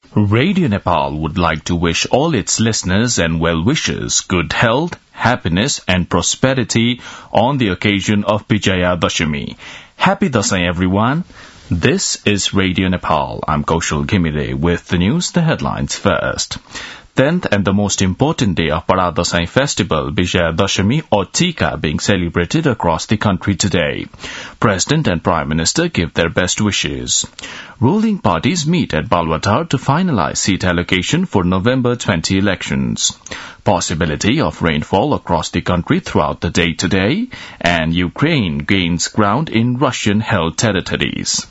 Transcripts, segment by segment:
Radio Nepal would like to wish all its listeners and well-wishers good health, happiness and prosperity on the occasion of Vijaya Dashami. Happy Dasai, everyone. This is Radio Nepal. I'm Kaushal Ghimire with the news, the headlines first. 10th and the most important day of Bada Dasai festival, Vijaya Dashami or Tika, being celebrated across the country today. President and Prime Minister give their best wishes. Ruling parties meet at Balwatar to finalize seat allocation for November 20 elections. Possibility of rainfall across the country throughout the day today, and Ukraine gains ground in Russian-held territories.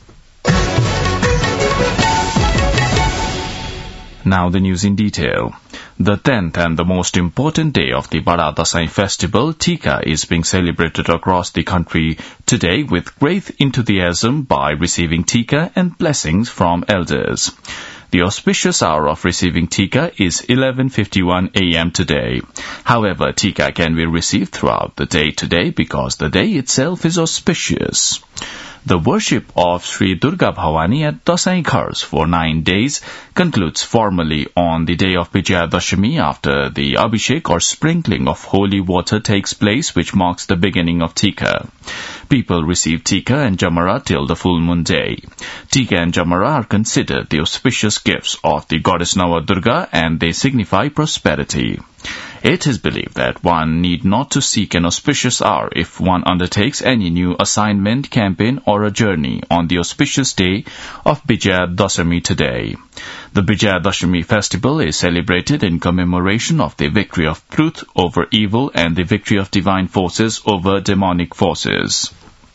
Now the news in detail. The 10th and the most important day of the Bada Dasai festival, Tika, is being celebrated across the country today with great enthusiasm by receiving Tika and blessings from elders. The auspicious hour of receiving Tika is 11:51 a.m. today. However, Tika can be received throughout the day today because the day itself is auspicious. The worship of Sri Durga Bhavani at Dasai Ghars for 9 days concludes formally on the day of Vijaya Dashami after the Abhishek or sprinkling of holy water takes place, which marks the beginning of Tika. People receive Tika and Jamara till the full moon day. Tika and Jamara are considered the auspicious gifts of the goddess Navadurga and they signify prosperity. It is believed that one need not to seek an auspicious hour if one undertakes any new assignment, campaign or a journey on the auspicious day of Vijaya Dashami today. The Vijaya Dashami festival is celebrated in commemoration of the victory of truth over evil and the victory of divine forces over demonic forces.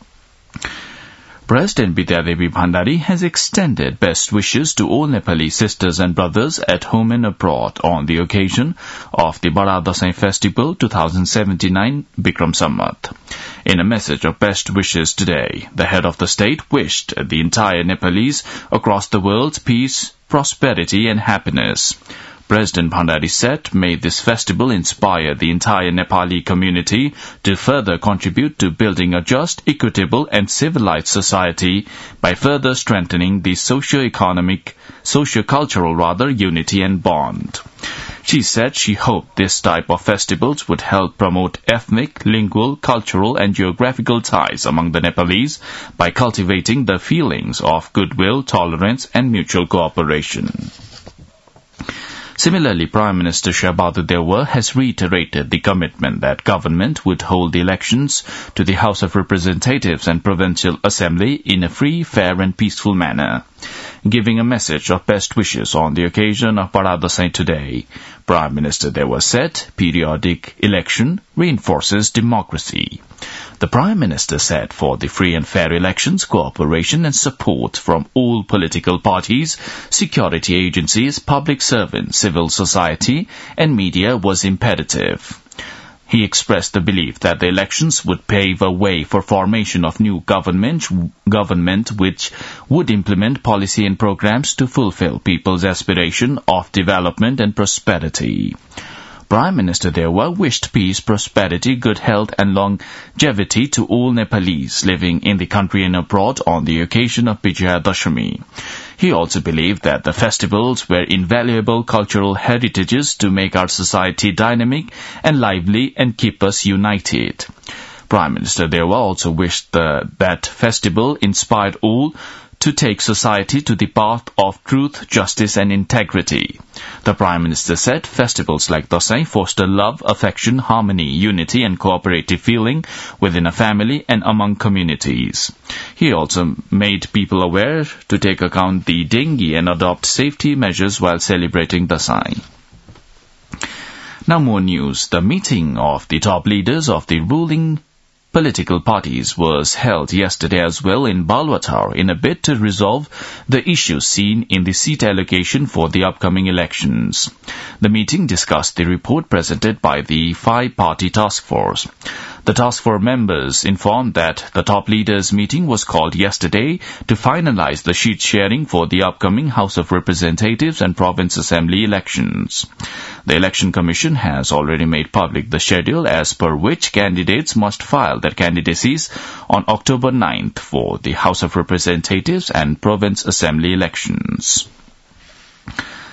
President Bidyadevi Bhandari has extended best wishes to all Nepali sisters and brothers at home and abroad on the occasion of the Bada Dasai Festival 2079 Bikram Samvat. In a message of best wishes today, the head of the state wished the entire Nepalese across the world peace, prosperity and happiness. President Bhandari said, "May this festival inspire the entire Nepali community to further contribute to building a just, equitable and civilized society by further strengthening the socio-cultural unity and bond." She said she hoped this type of festivals would help promote ethnic, lingual, cultural and geographical ties among the Nepalese by cultivating the feelings of goodwill, tolerance and mutual cooperation. Similarly, Prime Minister Shabadu Dewa has reiterated the commitment that government would hold the elections to the House of Representatives and Provincial Assembly in a free, fair and peaceful manner. Giving a message of best wishes on the occasion of Bada Dasai today, Prime Minister Dewa said, "Periodic election reinforces democracy." The Prime Minister said for the free and fair elections, cooperation and support from all political parties, security agencies, public servants, civil society and media was imperative. He expressed the belief that the elections would pave a way for formation of new government which would implement policy and programs to fulfill people's aspiration of development and prosperity. Prime Minister Dewa wished peace, prosperity, good health and longevity to all Nepalese living in the country and abroad on the occasion of Vijaya Dashami. He also believed that the festivals were invaluable cultural heritages to make our society dynamic and lively and keep us united. Prime Minister Dewa also wished that festival inspired all to take society to the path of truth, justice and integrity. The Prime Minister said festivals like Dasai foster love, affection, harmony, unity and cooperative feeling within a family and among communities. He also made people aware to take account the dengue and adopt safety measures while celebrating Dasai. Now more news. The meeting of the top leaders of the ruling political parties was held yesterday as well in Balwatar in a bid to resolve the issues seen in the seat allocation for the upcoming elections. The meeting discussed the report presented by the five-party task force. The task force members informed that the top leaders meeting was called yesterday to finalize the sheet sharing for the upcoming House of Representatives and Province Assembly elections. The Election Commission has already made public the schedule as per which candidates must file their candidacies on October 9th for the House of Representatives and Province Assembly elections.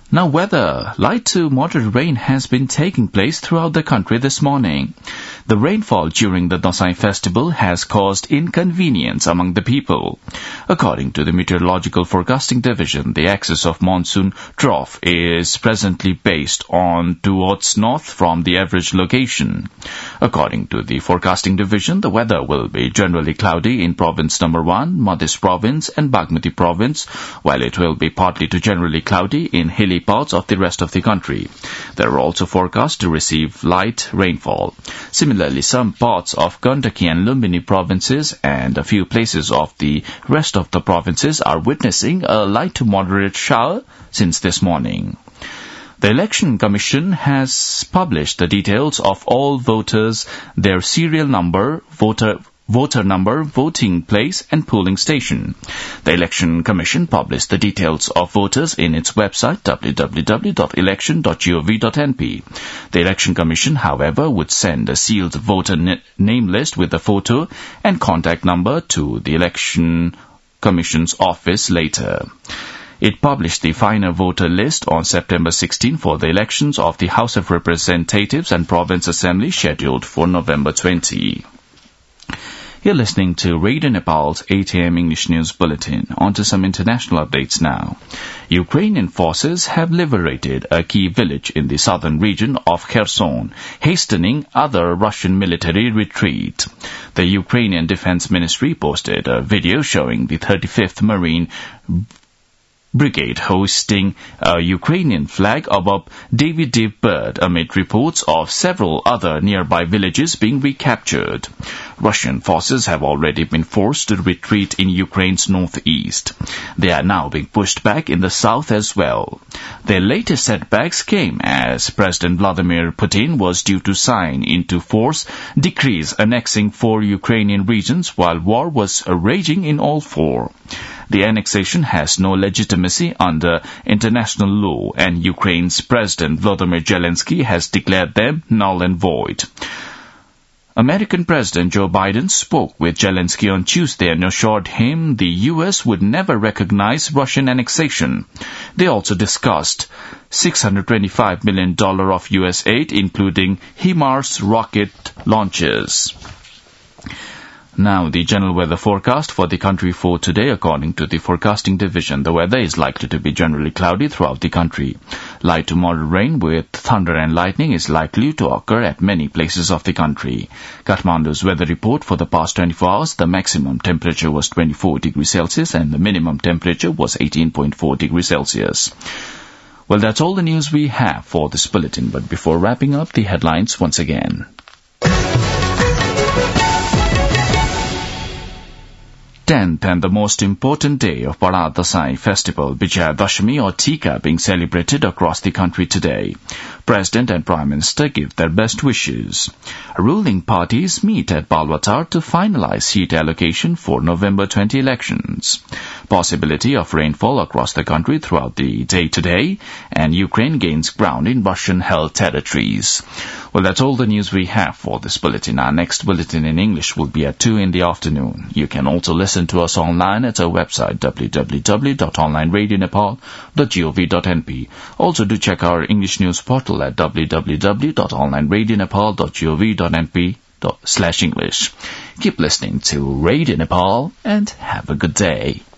Now weather. Light to moderate rain has been taking place throughout the country this morning. The rainfall during the Dasai festival has caused inconvenience among the people. According to the Meteorological Forecasting Division, the axis of monsoon trough is presently based on towards north from the average location. According to the Forecasting Division, the weather will be generally cloudy in Province Number 1, Madhya Province and Bagmati Province, while it will be partly to generally cloudy in hilly parts of the rest of the country. They are also forecast to receive light rainfall. Similarly, some parts of Gandaki and Lumbini provinces and a few places of the rest of the provinces are witnessing a light to moderate shower since this morning. The Election Commission has published the details of all voters, their serial number, voter number, voting place and polling station. The Election Commission published the details of voters in its website www.election.gov.np. The Election Commission, however, would send a sealed voter name list with a photo and contact number to the Election Commission's office later. It published the final voter list on September 16 for the elections of the House of Representatives and Province Assembly scheduled for November 20. You're listening to Radio Nepal's 8 a.m. English News Bulletin. On to some international updates now. Ukrainian forces have liberated a key village in the southern region of Kherson, hastening other Russian military retreat. The Ukrainian Defense Ministry posted a video showing the 35th Marine Brigade hoisting a Ukrainian flag above Davydiv Bird amid reports of several other nearby villages being recaptured. Russian forces have already been forced to retreat in Ukraine's northeast. They are now being pushed back in the south as well. Their latest setbacks came as President Vladimir Putin was due to sign into force decrees annexing 4 Ukrainian regions while war was raging in all 4. The annexation has no legitimacy under international law, and Ukraine's President Volodymyr Zelensky has declared them null and void. American President Joe Biden spoke with Zelensky on Tuesday and assured him the U.S. would never recognize Russian annexation. They also discussed $625 million of U.S. aid, including HIMARS rocket launches. Now, the general weather forecast for the country for today. According to the Forecasting Division, the weather is likely to be generally cloudy throughout the country. Light to moderate rain with thunder and lightning is likely to occur at many places of the country. Kathmandu's weather report for the past 24 hours, the maximum temperature was 24 degrees Celsius and the minimum temperature was 18.4 degrees Celsius. Well, that's all the news we have for this bulletin, but before wrapping up, the headlines once again. 10th and the most important day of Bara Dasai festival, Vijayadashami or Tika, being celebrated across the country today. President and Prime Minister give their best wishes. Ruling parties meet at Balwatar to finalize seat allocation for November 20 elections. Possibility of rainfall across the country throughout the day today, and Ukraine gains ground in Russian-held territories. Well, that's all the news we have for this bulletin. Our next bulletin in English will be at 2 in the afternoon. You can also listen to us online at our website www.onlineradionepal.gov.np. Also do check our English news portal at www.onlineradionepal.gov.np/English. Keep listening to Radio Nepal and have a good day.